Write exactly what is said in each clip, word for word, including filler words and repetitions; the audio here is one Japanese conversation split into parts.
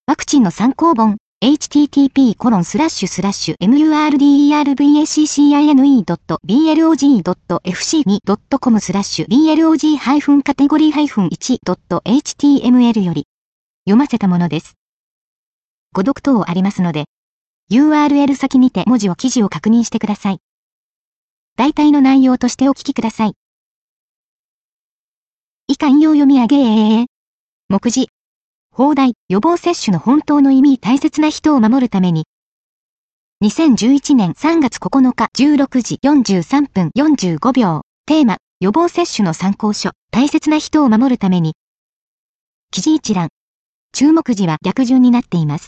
ワクチンの参考本、エイチティーティーピーコロンスラッシュスラッシュエムユーアールディーイーアールブイエーシーシーアイエヌイードットビーエルオージードットエフシーツードットコムスラッシュビーエルオージーカテゴリーワンドットエイチティーエムエル より読ませたものです。ご読等ありますので、ユーアールエル 先にて文字を記事を確認してください。大体の内容としてお聞きください。以下引用読み上げ。目次。放題、予防接種の本当の意味大切な人を守るために。にせんじゅういちねんさんがつここのかじゅうろくじよんじゅうさんぷんよんじゅうごびょう。テーマ、予防接種の参考書、大切な人を守るために。記事一覧。注目時は逆順になっています。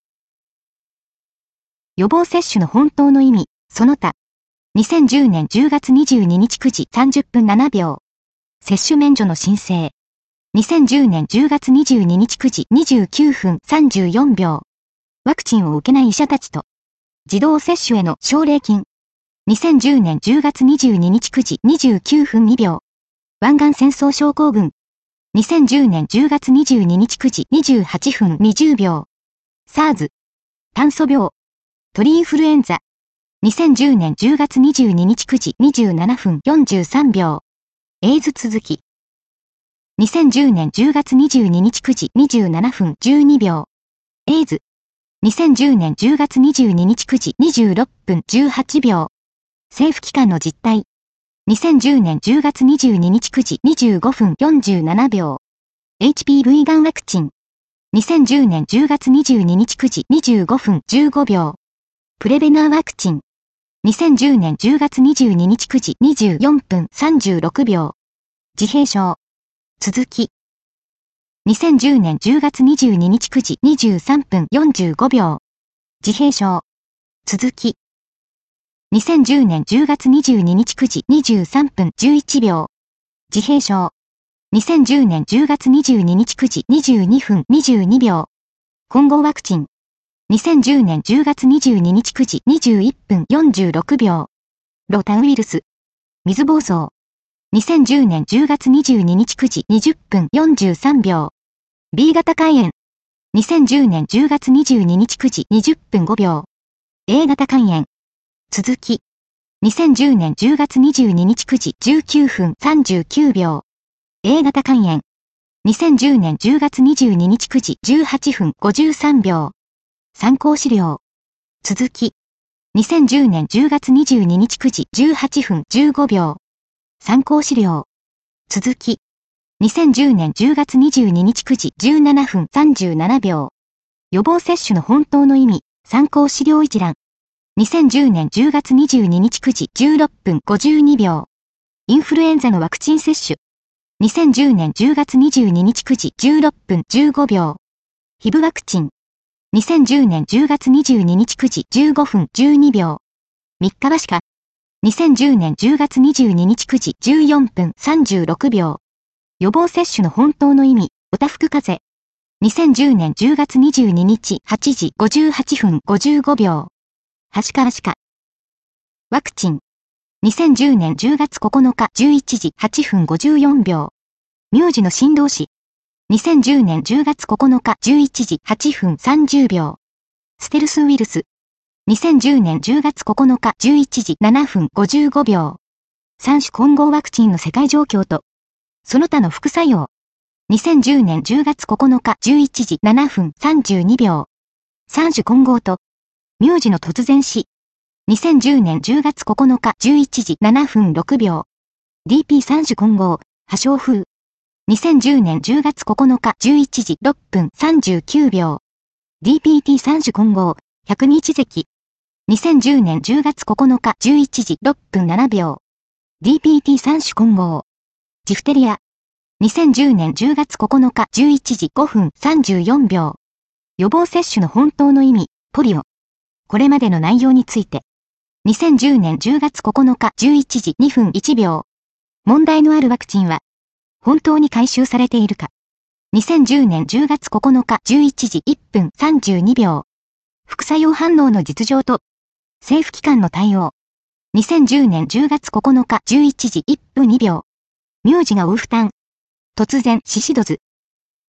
予防接種の本当の意味、その他。にせんじゅうねんじゅうがつにじゅうににちくじさんじゅっぷんななびょう。接種免除の申請。にせんじゅうねんじゅうがつにじゅうににちくじにじゅうきゅうふんさんじゅうよんびょう。ワクチンを受けない医者たちと、自動接種への奨励金。にせんじゅうねんじゅうがつにじゅうににちくじにじゅうきゅうふんにびょう。湾岸戦争症候群。にせんじゅうねんじゅうがつにじゅうににちくじにじゅうはっぷんにじゅうびょう。SARS。炭素病。鳥インフルエンザ。にせんじゅうねんじゅうがつにじゅうににちくじにじゅうななふんよんじゅうさんびょう。エイズ続き。にせんじゅうねんじゅうがつにじゅうににちくじにじゅうななふんじゅうにびょう。エイズ。にせんじゅうねんじゅうがつにじゅうににちくじにじゅうろっぷんじゅうはちびょう。政府機関の実態。にせんじゅうねんじゅうがつにじゅうににちくじにじゅうごふんよんじゅうななびょう。エイチピーブイ がんワクチン。にせんじゅうねんじゅうがつにじゅうににちくじにじゅうごふんじゅうごびょう。プレベナーワクチン。にせんじゅうねんじゅうがつにじゅうににちくじにじゅうよんぷんさんじゅうろくびょう。自閉症。続き。にせんじゅうねんじゅうがつにじゅうににちくじにじゅうさんぷんよんじゅうごびょう。自閉症。続き。にせんじゅうねんじゅうがつにじゅうににちくじにじゅうさんぷんじゅういちびょう。自閉症。にせんじゅうねんじゅうがつにじゅうににちくじにじゅうにふんにじゅうにびょう。混合ワクチン。にせんじゅうねんじゅうがつにじゅうににちくじにじゅういっぷんよんじゅうろくびょう。ロタウイルス。水疱瘡。にせんじゅうねんじゅうがつにじゅうににちくじにじゅっぷんよんじゅうさんびょう。ビー 型肝炎。にせんじゅうねんじゅうがつにじゅうににちくじにじゅっぷんごびょう。A 型肝炎。続き。にせんじゅうねんじゅうがつにじゅうににちくじじゅうきゅうふんさんじゅうきゅうびょう。A 型肝炎。にせんじゅうねんじゅうがつにじゅうににちくじじゅうはっぷんごじゅうさんびょう。参考資料。続き。にせんじゅうねんじゅうがつにじゅうににちくじじゅうはっぷんじゅうごびょう。参考資料。続き。にせんじゅうねんじゅうがつにじゅうににちくじじゅうななふんさんじゅうななびょう。予防接種の本当の意味、参考資料一覧。にせんじゅうねんじゅうがつにじゅうににちくじじゅうろっぷんごじゅうにびょう。インフルエンザのワクチン接種。にせんじゅうねんじゅうがつにじゅうににちくじじゅうろっぷんじゅうごびょう。ヒブワクチン。にせんじゅうねんじゅうがつにじゅうににちくじじゅうごふんじゅうにびょう。みっかはしか。にせんじゅうねんじゅうがつにじゅうににちくじじゅうよんぷんさんじゅうろくびょう。予防接種の本当の意味、おたふく風邪。にせんじゅうねんじゅうがつにじゅうににちはちじごじゅうはっぷんごじゅうごびょう。はしかはしか。ワクチン。にせんじゅうねんじゅうがつここのかじゅういちじはっぷんごじゅうよんびょう。名字の振動子。にせんじゅうねんじゅうがつここのかじゅういちじはっぷんさんじゅうびょう。ステルスウイルス。にせんじゅうねんじゅうがつここのかじゅういちじななふんごじゅうごびょう。さん種混合ワクチンの世界状況と、その他の副作用。にせんじゅうねんじゅうがつここのかじゅういちじななふんさんじゅうにびょう。さん種混合と、名字の突然死。にせんじゅうねんじゅうがつここのかじゅういちじななふんろくびょう。ディーピーさん 種混合、破傷風。にせんじゅうねんじゅうがつここのかじゅういちじろっぷんさんじゅうきゅうびょう。ディーピーティーさん 種混合、百日咳。にせんじゅうねんじゅうがつここのかじゅういちじろっぷんななびょう。ディーピーティーさん 種混合。ジフテリア。にせんじゅうねんじゅうがつここのかじゅういちじごふんさんじゅうよんびょう。予防接種の本当の意味、ポリオ。これまでの内容について。にせんじゅうねんじゅうがつここのかじゅういちじにふんいちびょう。問題のあるワクチンは、本当に回収されているか。にせんじゅうねんじゅうがつここのかじゅういちじいっぷんさんじゅうにびょう。副作用反応の実情と、政府機関の対応。にせんじゅうねんじゅうがつここのかじゅういちじいっぷんにびょう。名字が負う負担。突然、シシドズ。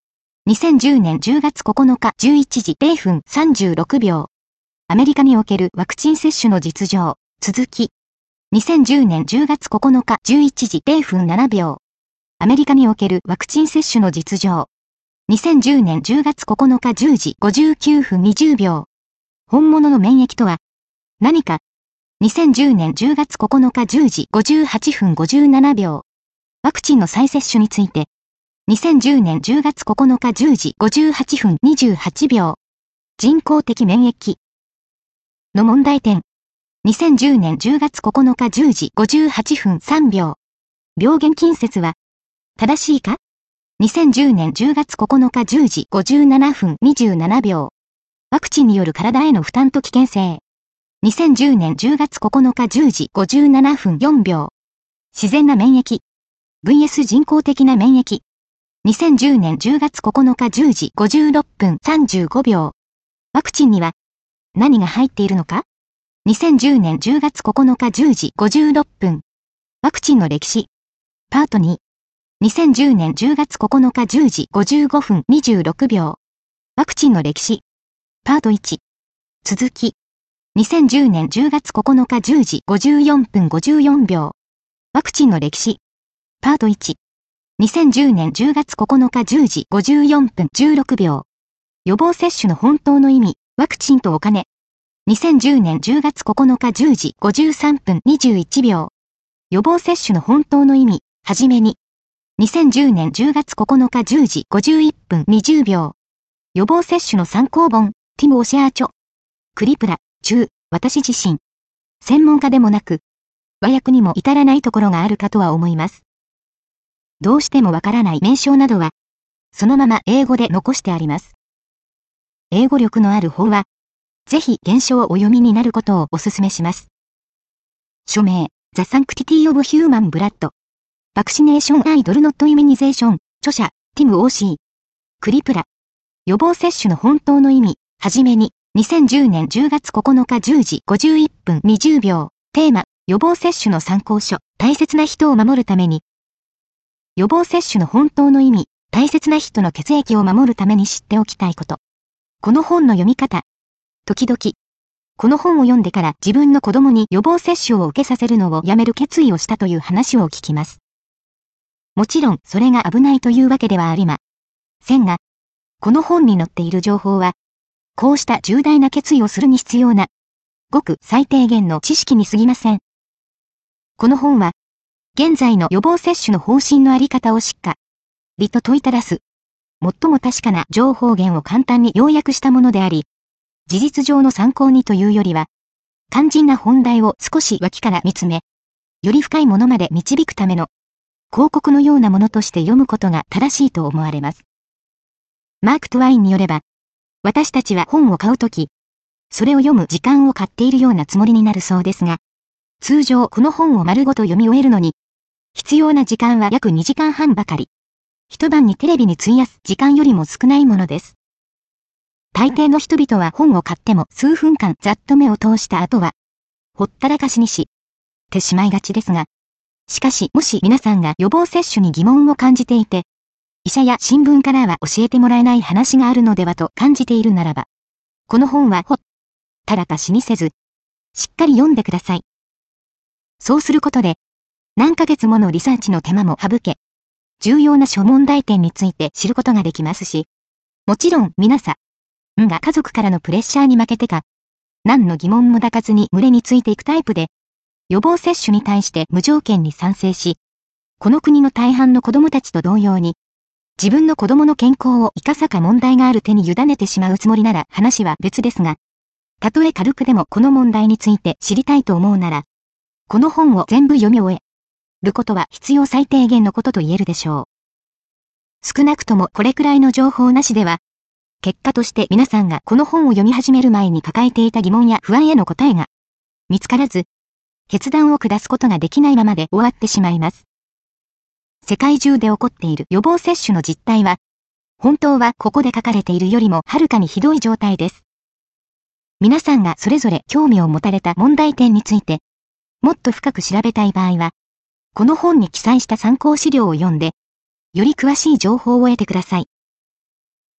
にせんじゅうねんじゅうがつここのかじゅういちじれいふんさんじゅうろくびょう。アメリカにおけるワクチン接種の実情、続き。にせんじゅうねんじゅうがつここのかじゅういちじれいふんななびょう。アメリカにおけるワクチン接種の実情。にせんじゅうねんじゅうがつここのかじゅうじごじゅうきゅうふんにじゅうびょう。本物の免疫とは何か。にせんじゅうねんじゅうがつここのかじゅうじごじゅうはっぷんごじゅうななびょう。ワクチンの再接種について。にせんじゅうねんじゅうがつここのかじゅうじごじゅうはっぷんにじゅうはちびょう。人工的免疫の問題点。にせんじゅうねんじゅうがつここのかじゅうじごじゅうはっぷんさんびょう。病原菌説は正しいか。にせんじゅうねんじゅうがつここのかじゅうじごじゅうななふんにじゅうななびょう。ワクチンによる体への負担と危険性。にせんじゅうねんじゅうがつここのかじゅうじごじゅうななふんよんびょう。自然な免疫 ブイエス 人工的な免疫。にせんじゅうねんじゅうがつここのかじゅうじごじゅうろっぷんさんじゅうごびょう。ワクチンには何が入っているのか。にせんじゅうねんじゅうがつここのかじゅうじごじゅうろっぷん。ワクチンの歴史。パートに。にせんじゅうねんじゅうがつここのかじゅうじごじゅうごふんにじゅうろくびょう。ワクチンの歴史。パートいち。続き。にせんじゅうねんじゅうがつここのかじゅうじごじゅうよんふんごじゅうよんびょう。ワクチンの歴史。パートいち。にせんじゅうねんじゅうがつここのかじゅうじごじゅうよんふんじゅうろくびょう。予防接種の本当の意味、ワクチンとお金。にせんじゅうねんじゅうがつここのかじゅうじごじゅうさんふんにじゅういちびょう。予防接種の本当の意味、はじめに。にせんじゅうねんじゅうがつここのかじゅうじごじゅういっぷんにじゅうびょう。予防接種の参考本、ティム・オシャーチョ。クリプラ、中、私自身。専門家でもなく、和訳にも至らないところがあるかとは思います。どうしてもわからない名称などは、そのまま英語で残してあります。英語力のある方は、ぜひ原書をお読みになることをお勧めします。署名、The Sanctity of Human Blood。バクシネーションアイドルノットイミニゼーション、著者、ティム・オーシー。クリプラ。予防接種の本当の意味、はじめに、にせんじゅうねんじゅうがつここのかじゅうじごじゅういっぷんにじゅうびょう。テーマ、予防接種の参考書、大切な人を守るために。予防接種の本当の意味、大切な人の血液を守るために知っておきたいこと。この本の読み方。時々。この本を読んでから自分の子供に予防接種を受けさせるのをやめる決意をしたという話を聞きます。もちろんそれが危ないというわけではありませんが、この本に載っている情報は、こうした重大な決意をするに必要な、ごく最低限の知識に過ぎません。この本は、現在の予防接種の方針のあり方をしっかりと問いただす、最も確かな情報源を簡単に要約したものであり、事実上の参考にというよりは、肝心な本題を少し脇から見つめ、より深いものまで導くための、広告のようなものとして読むことが正しいと思われます。マーク・トワインによれば、私たちは本を買うとき、それを読む時間を買っているようなつもりになるそうですが、通常この本を丸ごと読み終えるのに、必要な時間は約にじかんはんばかり。一晩にテレビに費やす時間よりも少ないものです。大抵の人々は本を買っても数分間ざっと目を通した後は、ほったらかしにしてしまいがちですが、しかしもし皆さんが予防接種に疑問を感じていて、医者や新聞からは教えてもらえない話があるのではと感じているならば、この本はほったらかしにせず、しっかり読んでください。そうすることで、何ヶ月ものリサーチの手間も省け、重要な諸問題点について知ることができますし、もちろん皆さんが家族からのプレッシャーに負けてか、何の疑問も抱かずに群れについていくタイプで、予防接種に対して無条件に賛成し、この国の大半の子供たちと同様に、自分の子供の健康をいかさか問題がある手に委ねてしまうつもりなら話は別ですが、たとえ軽くでもこの問題について知りたいと思うなら、この本を全部読み終えることは必要最低限のことと言えるでしょう。少なくともこれくらいの情報なしでは、結果として皆さんがこの本を読み始める前に抱えていた疑問や不安への答えが見つからず、決断を下すことができないままで終わってしまいます。世界中で起こっている予防接種の実態は、本当はここで書かれているよりもはるかにひどい状態です。皆さんがそれぞれ興味を持たれた問題点について、もっと深く調べたい場合は、この本に記載した参考資料を読んで、より詳しい情報を得てください。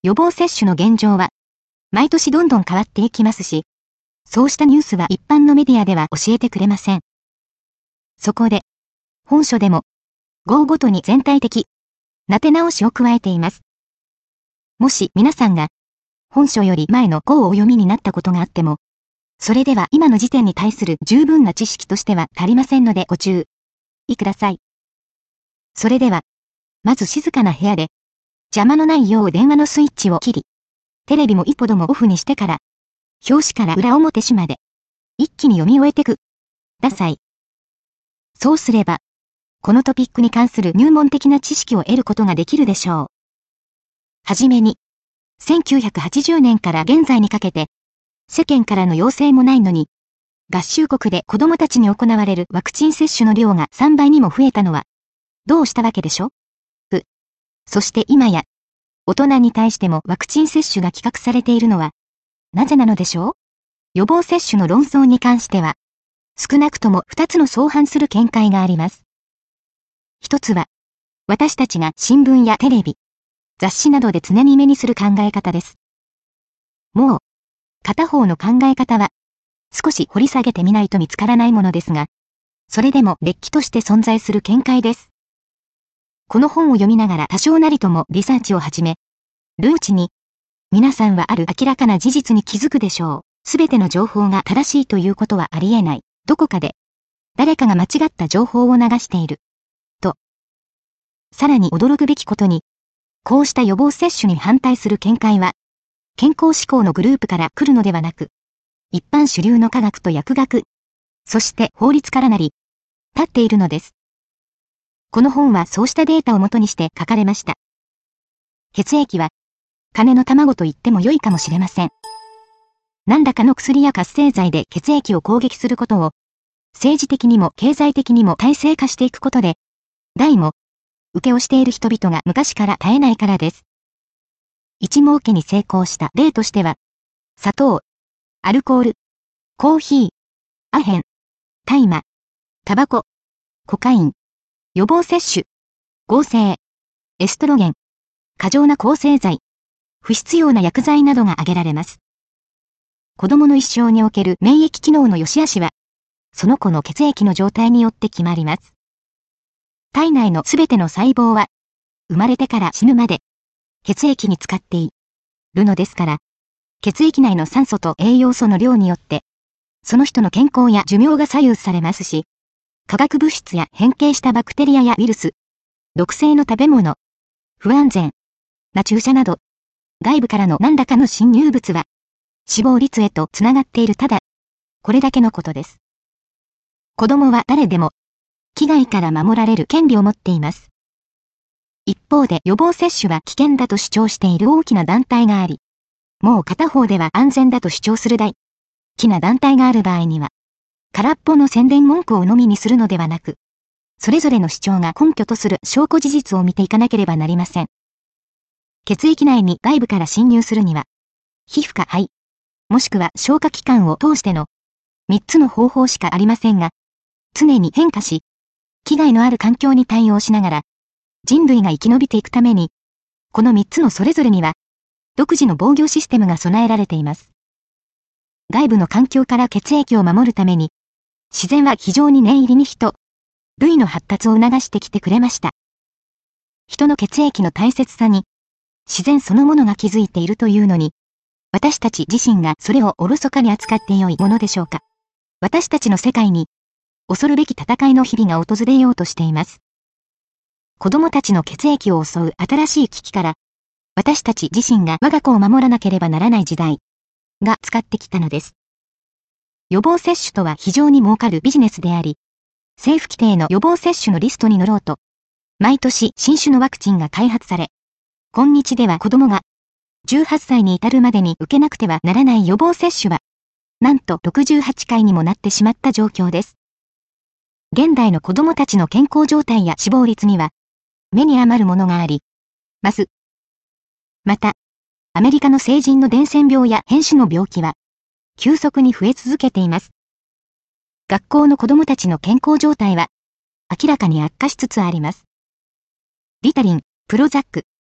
予防接種の現状は、毎年どんどん変わっていきますし、そうしたニュースは一般のメディアでは教えてくれません。そこで、本書でも、号ごとに全体的な手直しを加えています。もし皆さんが、本書より前の号をお読みになったことがあっても、それでは今の時点に対する十分な知識としては足りませんのでご注意ください。それでは、まず静かな部屋で、邪魔のないよう電話のスイッチを切り、テレビも一歩でもオフにしてから、表紙から裏表紙まで、一気に読み終えてください。そうすれば、このトピックに関する入門的な知識を得ることができるでしょう。はじめに、せんきゅうひゃくはちじゅうねんから現在にかけて、世間からの要請もないのに、合衆国で子供たちに行われるワクチン接種の量がさんばいにも増えたのは、どうしたわけでしょう。そして今や、大人に対してもワクチン接種が企画されているのは、なぜなのでしょう。予防接種の論争に関しては、少なくともふたつの相反する見解があります。一つは、私たちが新聞やテレビ、雑誌などで常に目にする考え方です。もう、片方の考え方は、少し掘り下げてみないと見つからないものですが、それでもれっきとして存在する見解です。この本を読みながら多少なりともリサーチを始め、るうちに、皆さんはある明らかな事実に気づくでしょう。すべての情報が正しいということはありえない。どこかで、誰かが間違った情報を流している。と。さらに驚くべきことに、こうした予防接種に反対する見解は、健康志向のグループから来るのではなく、一般主流の科学と薬学、そして法律からなり、立っているのです。この本はそうしたデータをもとにして書かれました。血液は、金の卵と言っても良いかもしれません。何らかの薬や活性剤で血液を攻撃することを、政治的にも経済的にも体制化していくことで、代も、受けをしている人々が昔から絶えないからです。一儲けに成功した例としては、砂糖、アルコール、コーヒー、アヘン、大麻、タバコ、コカイン、予防接種、合成、エストロゲン、過剰な抗生剤、不必要な薬剤などが挙げられます。子供の一生における免疫機能の良し悪しは、その子の血液の状態によって決まります。体内のすべての細胞は、生まれてから死ぬまで、血液に使っているのですから、血液内の酸素と栄養素の量によって、その人の健康や寿命が左右されますし、化学物質や変形したバクテリアやウイルス、毒性の食べ物、不安全な注射など、外部からの何らかの侵入物は、死亡率へとつながっているただ、これだけのことです。子供は誰でも、危害から守られる権利を持っています。一方で予防接種は危険だと主張している大きな団体があり、もう片方では安全だと主張する大きな団体がある場合には、空っぽの宣伝文句を鵜呑みにするのではなく、それぞれの主張が根拠とする証拠事実を見ていかなければなりません。血液内に外部から侵入するには、皮膚か肺、もしくは消化器官を通してのみっつの方法しかありませんが、常に変化し、危害のある環境に対応しながら、人類が生き延びていくために、このみっつのそれぞれには、独自の防御システムが備えられています。外部の環境から血液を守るために、自然は非常に念入りに人、類の発達を促してきてくれました。人の血液の大切さに、自然そのものが気づいているというのに、私たち自身がそれをおろそかに扱ってよいものでしょうか。私たちの世界に、恐るべき戦いの日々が訪れようとしています。子供たちの血液を襲う新しい危機から、私たち自身が我が子を守らなければならない時代が使ってきたのです。予防接種とは非常に儲かるビジネスであり、政府規定の予防接種のリストに載ろうと、毎年新種のワクチンが開発され、今日では子供がじゅうはっさいに至るまでに受けなくてはならない予防接種は、なんとろくじゅうはちかいにもなってしまった状況です。現代の子供たちの健康状態や死亡率には、目に余るものがあります。また、アメリカの成人の伝染病や変種の病気は、急速に増え続けています。学校の子供たちの健康状態は、明らかに悪化しつつあります。リタリン、プロザック、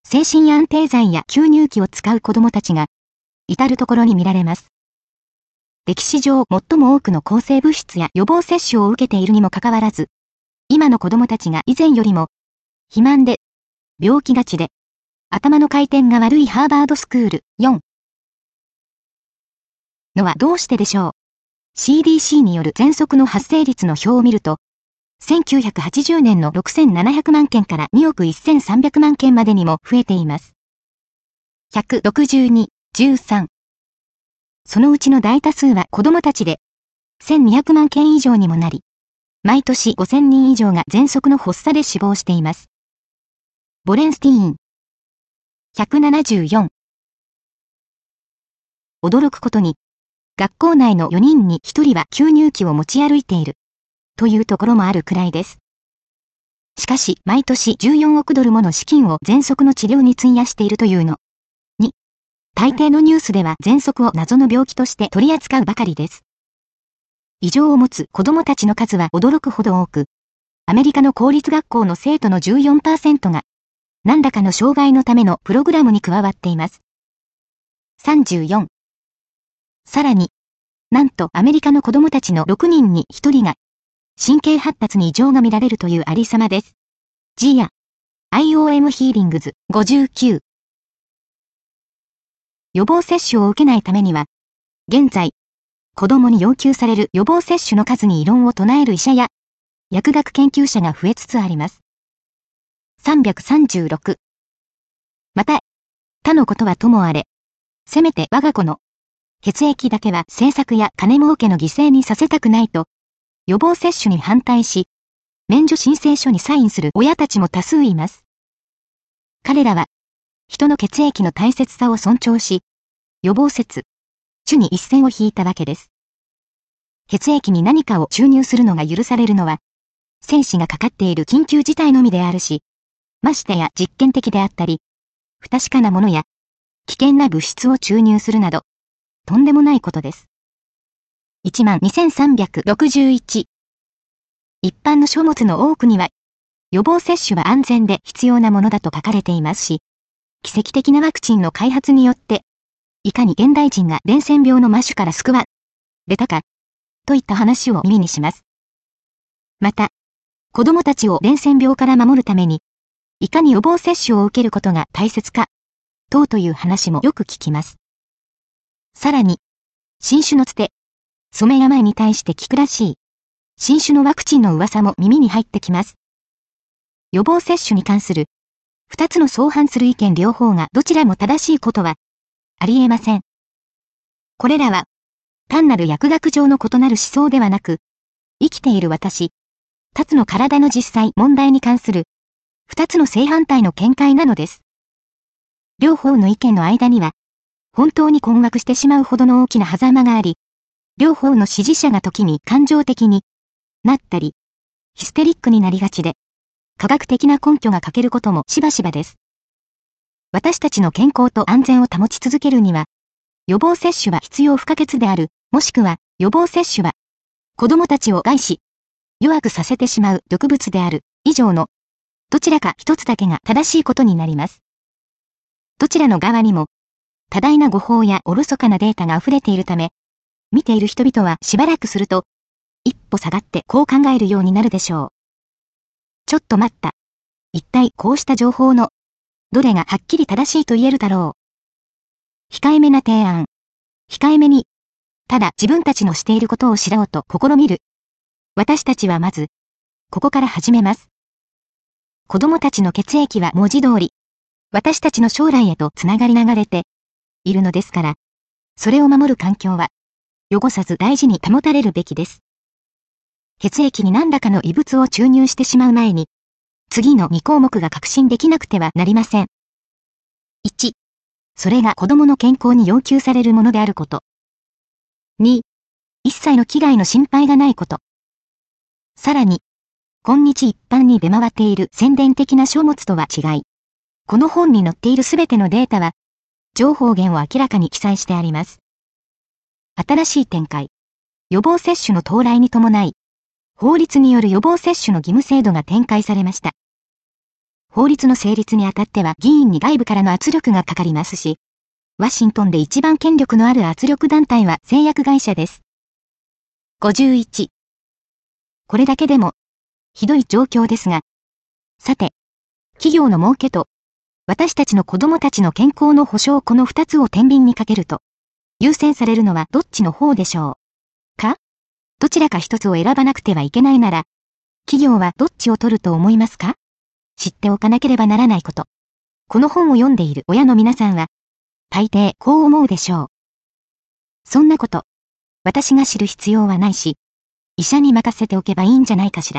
精神安定剤や吸入器を使う子供たちが、至るところに見られます。歴史上最も多くの抗生物質や予防接種を受けているにもかかわらず、今の子供たちが以前よりも、肥満で、病気がちで、頭の回転が悪いハーバードスクールよんのはどうしてでしょう。シーディーシー による喘息の発生率の表を見ると、せんきゅうひゃくはちじゅうねんのろくせんななひゃくまんけんからにおくせんさんびゃくまんけんまでにも増えています。ひゃくろくじゅうに、じゅうさん。そのうちの大多数は子供たちで、せんにひゃくまんけん以上にもなり、毎年ごせんにん以上が喘息の発作で死亡しています。ボレンスティーン。ひゃくななじゅうよん。驚くことに、学校内のよにんにひとりは吸入器を持ち歩いている、というところもあるくらいです。しかし、毎年じゅうよんおくドルもの資金を喘息の治療に費やしているというの。に、大抵のニュースでは喘息を謎の病気として取り扱うばかりです。異常を持つ子供たちの数は驚くほど多く、アメリカの公立学校の生徒の じゅうよんパーセント が、何らかの障害のためのプログラムに加わっています。さんじゅうよん。さらに、なんとアメリカの子供たちのろくにんにひとりが、神経発達に異常が見られるというありさまです。ジア、アイオーエム ヒーリングズごじゅうきゅう。予防接種を受けないためには、現在、子供に要求される予防接種の数に異論を唱える医者や、薬学研究者が増えつつあります。さんびゃくさんじゅうろく。また、他のことはともあれ、せめて我が子の血液だけは政策や金儲けの犠牲にさせたくないと、予防接種に反対し、免除申請書にサインする親たちも多数います。彼らは、人の血液の大切さを尊重し、予防説、種に一線を引いたわけです。血液に何かを注入するのが許されるのは、生死がかかっている緊急事態のみであるし、ましてや実験的であったり、不確かなものや、危険な物質を注入するなど、とんでもないことです。いちまんにせんさんびゃくろくじゅういち。一般の書物の多くには、予防接種は安全で必要なものだと書かれていますし、奇跡的なワクチンの開発によって、いかに現代人が伝染病の麻種から救われたか、といった話を耳にします。また、子供たちを伝染病から守るために、いかに予防接種を受けることが大切か、等という話もよく聞きます。さらに、新種のつて、染め病に対して効くらしい、新種のワクチンの噂も耳に入ってきます。予防接種に関する、二つの相反する意見両方がどちらも正しいことは、ありえません。これらは、単なる薬学上の異なる思想ではなく、生きている私、たつの体の実際問題に関する、二つの正反対の見解なのです。両方の意見の間には、本当に困惑してしまうほどの大きな狭間があり、両方の支持者が時に感情的になったり、ヒステリックになりがちで、科学的な根拠が欠けることもしばしばです。私たちの健康と安全を保ち続けるには、予防接種は必要不可欠である、もしくは予防接種は、子供たちを害し、弱くさせてしまう毒物である、以上の、どちらか一つだけが正しいことになります。どちらの側にも、多大な誤報やおろそかなデータが溢れているため、見ている人々はしばらくすると、一歩下がってこう考えるようになるでしょう。ちょっと待った。一体こうした情報の、どれがはっきり正しいと言えるだろう。控えめな提案。控えめに、ただ自分たちのしていることを知ろうと試みる。私たちはまず、ここから始めます。子供たちの血液は文字通り、私たちの将来へとつながり流れているのですから、それを守る環境は、汚さず大事に保たれるべきです。血液に何らかの異物を注入してしまう前に、次のに項目が確信できなくてはなりません。いち、それが子供の健康に要求されるものであること。に、一切の危害の心配がないこと。さらに、今日一般に出回っている宣伝的な書物とは違い、この本に載っているすべてのデータは、情報源を明らかに記載してあります。新しい展開。予防接種の到来に伴い、法律による予防接種の義務制度が展開されました。 法律の成立にあたっては議員に外部からの圧力がかかりますし、ワシントンで一番権力のある圧力団体は製薬会社です。ごじゅういち。これだけでも、ひどい状況ですが、さて、企業の儲けと、私たちの子供たちの健康の保障この二つを天秤にかけると、優先されるのはどっちの方でしょうか？どちらか一つを選ばなくてはいけないなら、企業はどっちを取ると思いますか？知っておかなければならないこと。この本を読んでいる親の皆さんは、大抵こう思うでしょう。そんなこと、私が知る必要はないし、医者に任せておけばいいんじゃないかしら。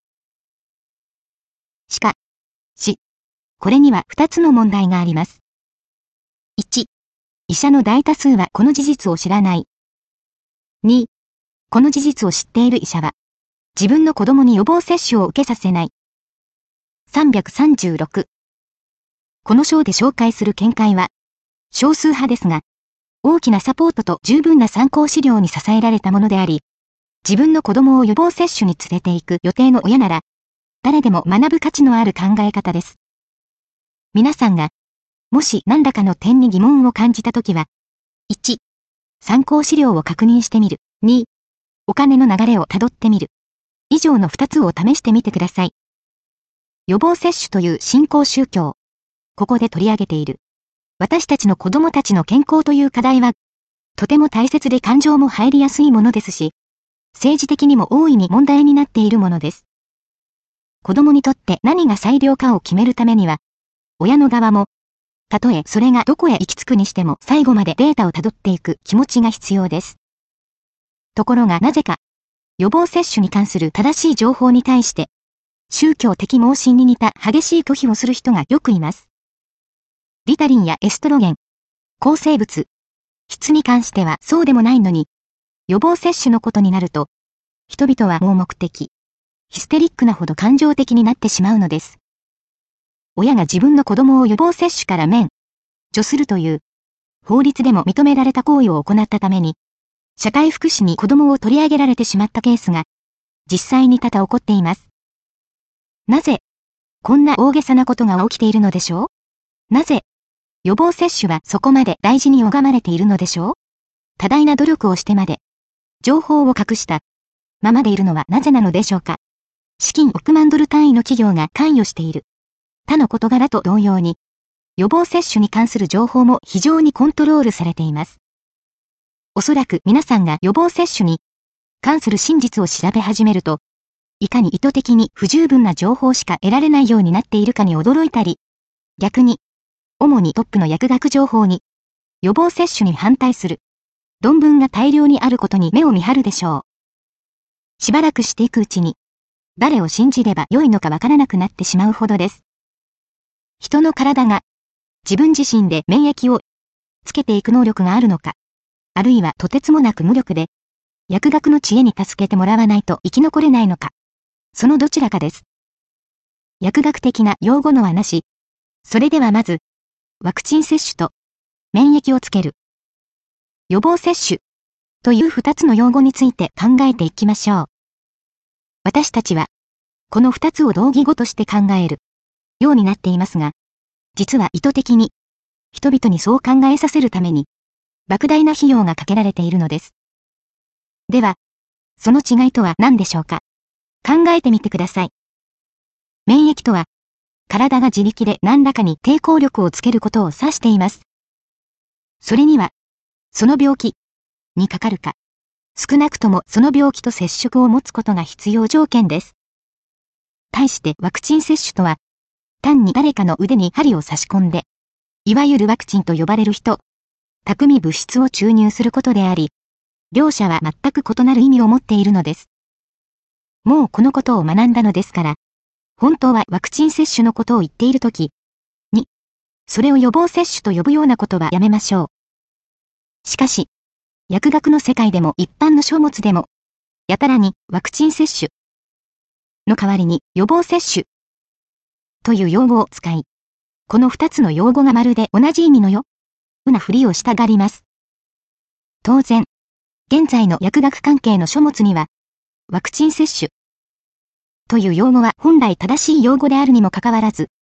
しかし、これには二つの問題があります。いち、医者の大多数はこの事実を知らない。に、この事実を知っている医者は、自分の子供に予防接種を受けさせない。さんびゃくさんじゅうろく。この章で紹介する見解は、少数派ですが、大きなサポートと十分な参考資料に支えられたものであり、自分の子供を予防接種に連れて行く予定の親なら、誰でも学ぶ価値のある考え方です。皆さんが、もし何らかの点に疑問を感じたときは、いち、参考資料を確認してみる。に、お金の流れをたどってみる。以上のふたつを試してみてください。予防接種という新興宗教。ここで取り上げている。私たちの子供たちの健康という課題は、とても大切で感情も入りやすいものですし、政治的にも大いに問題になっているものです。子供にとって何が最良かを決めるためには、親の側も、たとえそれがどこへ行き着くにしても最後までデータをたどっていく気持ちが必要です。ところがなぜか、予防接種に関する正しい情報に対して、宗教的盲信に似た激しい拒否をする人がよくいます。リタリンやエストロゲン、抗生物、質に関してはそうでもないのに、予防接種のことになると、人々は盲目的、ヒステリックなほど感情的になってしまうのです。親が自分の子供を予防接種から免除するという、法律でも認められた行為を行ったために、社会福祉に子供を取り上げられてしまったケースが、実際に多々起こっています。なぜ、こんな大げさなことが起きているのでしょう？なぜ、予防接種はそこまで大事に拝まれているのでしょう？多大な努力をしてまで、情報を隠したままでいるのはなぜなのでしょうか？資金億万ドル単位の企業が関与している。他の事柄と同様に、予防接種に関する情報も非常にコントロールされています。おそらく皆さんが予防接種に関する真実を調べ始めると、いかに意図的に不十分な情報しか得られないようになっているかに驚いたり、逆に、主にトップの薬学情報に、予防接種に反対する論文が大量にあることに目を見張るでしょう。しばらくしていくうちに、誰を信じれば良いのかわからなくなってしまうほどです。人の体が自分自身で免疫をつけていく能力があるのか、あるいはとてつもなく無力で、薬学の知恵に助けてもらわないと生き残れないのか、そのどちらかです。薬学的な用語のはなし、それではまず、ワクチン接種と免疫をつける、予防接種という二つの用語について考えていきましょう。私たちは、この二つを同義語として考えるようになっていますが、実は意図的に、人々にそう考えさせるために、莫大な費用がかけられているのです。では、その違いとは何でしょうか？考えてみてください。免疫とは、体が自力で何らかに抵抗力をつけることを指しています。それには、その病気にかかるか、少なくともその病気と接触を持つことが必要条件です。対してワクチン接種とは、単に誰かの腕に針を差し込んで、いわゆるワクチンと呼ばれる人、巧み物質を注入することであり、両者は全く異なる意味を持っているのです。もうこのことを学んだのですから、本当はワクチン接種のことを言っているときに、それを予防接種と呼ぶようなことはやめましょう。しかし、薬学の世界でも一般の書物でも、やたらにワクチン接種の代わりに予防接種という用語を使い、この二つの用語がまるで同じ意味のようなふりをしたがります。当然、現在の薬学関係の書物には、ワクチン接種という用語は本来正しい用語であるにもかかわらず、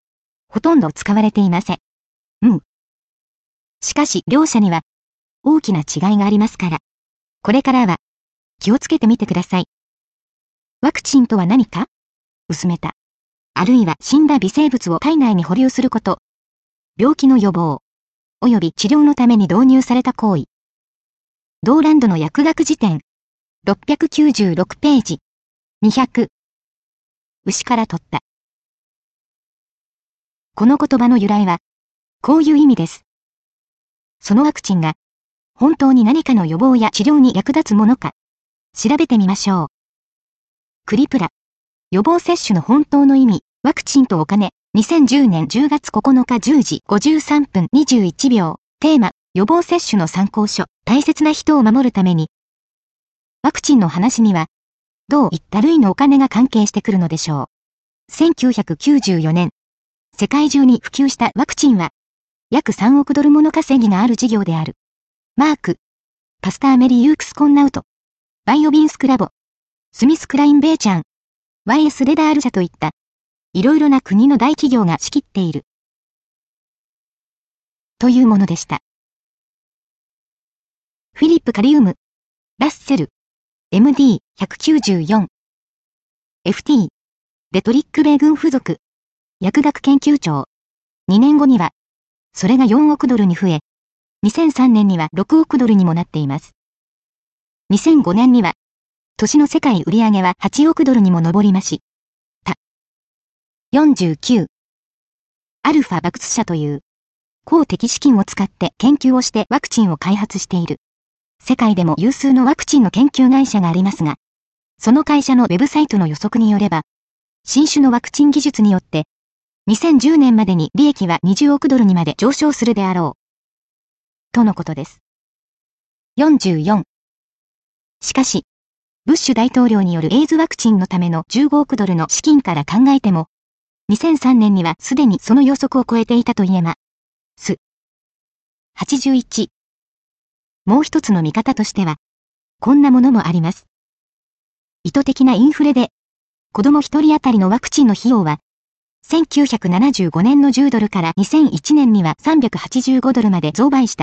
ほとんど使われていません。うん。しかし、両者には、大きな違いがありますから。これからは、気をつけてみてください。ワクチンとは何か？薄めた。あるいは死んだ微生物を体内に保留すること。病気の予防。及び治療のために導入された行為。ドーランドの薬学辞典。ろっぴゃくきゅうじゅうろくページ。にひゃく。牛から取った。この言葉の由来は、こういう意味です。そのワクチンが、本当に何かの予防や治療に役立つものか、調べてみましょう。クリプラ。予防接種の本当の意味、ワクチンとお金。にせんじゅうねんじゅうがつここのかじゅうじごじゅうさんぷんにじゅういちびょう。テーマ、予防接種の参考書。大切な人を守るために。ワクチンの話には、どういった類のお金が関係してくるのでしょう。せんきゅうひゃくきゅうじゅうよねん、世界中に普及したワクチンは、約さんおくドルもの稼ぎがある事業である。マーク、パスターメリユークスコンナウト、バイオビンスクラボ、スミスクラインベーチャン、ワイエス レダール社といった、いろいろな国の大企業が仕切っている。というものでした。フィリップ・カリウム、ラッセル、エムディーひゃくきゅうじゅうよん、エフティー、レトリック米軍付属、薬学研究長。にねんごには、それがよんおくドルに増え、にせんさんねんにはろくおくドルにもなっています。にせんごねんには、年の世界売上ははちおくドルにも上りました。よんじゅうきゅう。アルファバクス社という、公的資金を使って研究をしてワクチンを開発している。世界でも有数のワクチンの研究会社がありますが、その会社のウェブサイトの予測によれば、新種のワクチン技術によって、にせんじゅうねんまでに利益はにじゅうおくドルにまで上昇するであろう。とのことです。よんじゅうよん。しかし、ブッシュ大統領によるエイズワクチンのためのじゅうごおくドルの資金から考えても、にせんさんねんにはすでにその予測を超えていたと言えます。はちじゅういち。もう一つの見方としては、こんなものもあります。意図的なインフレで、子供一人当たりのワクチンの費用は、せんきゅうひゃくななじゅうごねんのじゅうドルからにせんいちねんにはさんびゃくはちじゅうごドルまで増倍した。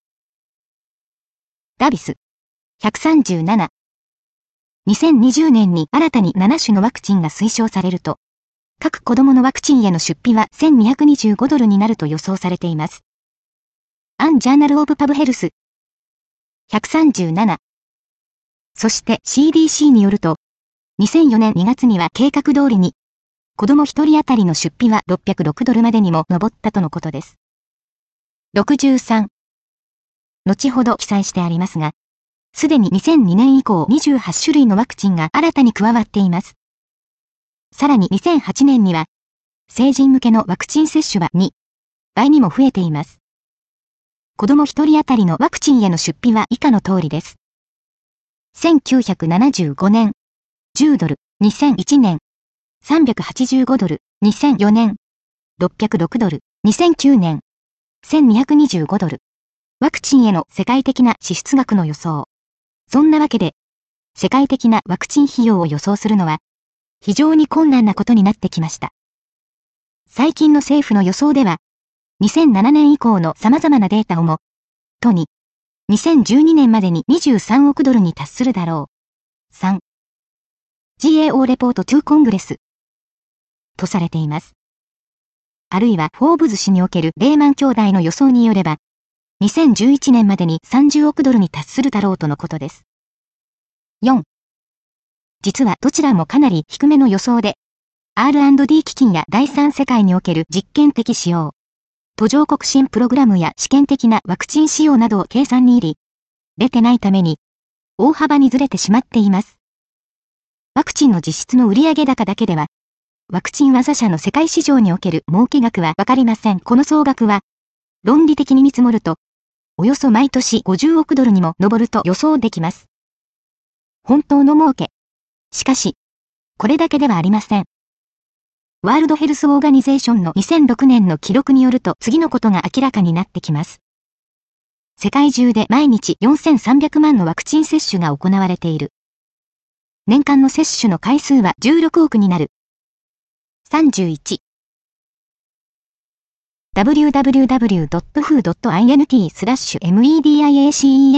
ダビス。ひゃくさんじゅうなな。にせんにじゅうねんに新たにななしゅのワクチンが推奨されると、各子供のワクチンへの出費はせんにひゃくにじゅうごドルになると予想されています。アン・ジャーナル・オブ・パブヘルス。ひゃくさんじゅうなな。そして シーディーシー によると、にせんよねんにがつには計画通りに、子供一人当たりの出費はろっぴゃくろくドルまでにも上ったとのことです。ろくじゅうさん。後ほど記載してありますが、すでににせんにねん以降にじゅうはちしゅるいのワクチンが新たに加わっています。さらににせんはちねんには、成人向けのワクチン接種はにばいにも増えています。子供一人当たりのワクチンへの出費は以下の通りです。せんきゅうひゃくななじゅうごねん、じゅうドル、にせんいちねん、さんびゃくはちじゅうごドル、にせんよねん、ろっぴゃくろくドル、にせんきゅうねん、せんにひゃくにじゅうごドル。ワクチンへの世界的な支出額の予想。そんなわけで、世界的なワクチン費用を予想するのは、非常に困難なことになってきました。最近の政府の予想では、にせんななねん以降の様々なデータをも、とに、にせんじゅうにねんまでににじゅうさんおくドルに達するだろう。さん。ジーエーオー レポートトゥーコングレス。とされています。あるいはフォーブズ誌におけるレーマン兄弟の予想によれば、にせんじゅういちねんまでにさんじゅうおくドルに達するだろうとのことです。よん。実はどちらもかなり低めの予想で、アールアンドディー 基金や第三世界における実験的使用、途上国支援プログラムや試験的なワクチン使用などを計算に入り、出てないために、大幅にずれてしまっています。ワクチンの実質の売上高だけでは、ワクチン技社の世界市場における儲け額はわかりません。この総額は、論理的に見積もると、およそ毎年ごじゅうおくドルにも上ると予想できます。本当の儲け。しかし、これだけではありません。ワールドヘルスオーガニゼーションのにせんろくねんの記録によると次のことが明らかになってきます。世界中で毎日よんせんさんびゃくまんのワクチン接種が行われている。年間の接種の回数はじゅうろくおくになる。さんじゅういち。 ダブリューダブリューダブリュードットフードットイント スラッシュメディアセン